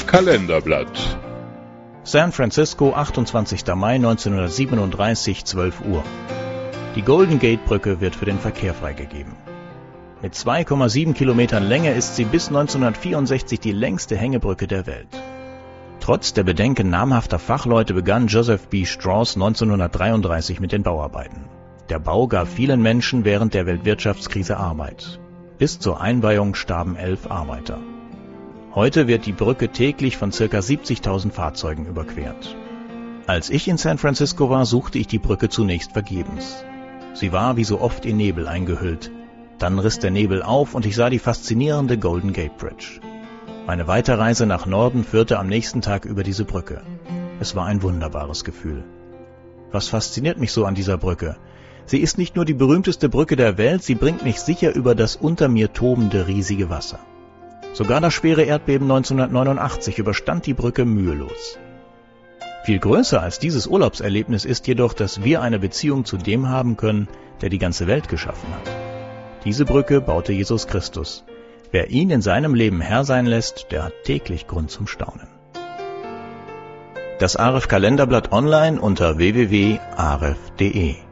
Kalenderblatt. San Francisco, 28. Mai 1937, 12 Uhr. Die Golden Gate Brücke wird für den Verkehr freigegeben. Mit 2,7 Kilometern Länge ist sie bis 1964 die längste Hängebrücke der Welt. Trotz der Bedenken namhafter Fachleute begann Joseph B. Strauss 1933 mit den Bauarbeiten. Der Bau gab vielen Menschen während der Weltwirtschaftskrise Arbeit. Bis zur Einweihung starben 11 Arbeiter. Heute wird die Brücke täglich von ca. 70.000 Fahrzeugen überquert. Als ich in San Francisco war, suchte ich die Brücke zunächst vergebens. Sie war wie so oft in Nebel eingehüllt. Dann riss der Nebel auf und ich sah die faszinierende Golden Gate Bridge. Meine Weiterreise nach Norden führte am nächsten Tag über diese Brücke. Es war ein wunderbares Gefühl. Was fasziniert mich so an dieser Brücke? Sie ist nicht nur die berühmteste Brücke der Welt, sie bringt mich sicher über das unter mir tobende riesige Wasser. Sogar das schwere Erdbeben 1989 überstand die Brücke mühelos. Viel größer als dieses Urlaubserlebnis ist jedoch, dass wir eine Beziehung zu dem haben können, der die ganze Welt geschaffen hat. Diese Brücke baute Jesus Christus. Wer ihn in seinem Leben Herr sein lässt, der hat täglich Grund zum Staunen. Das AREF Kalenderblatt online unter www.aref.de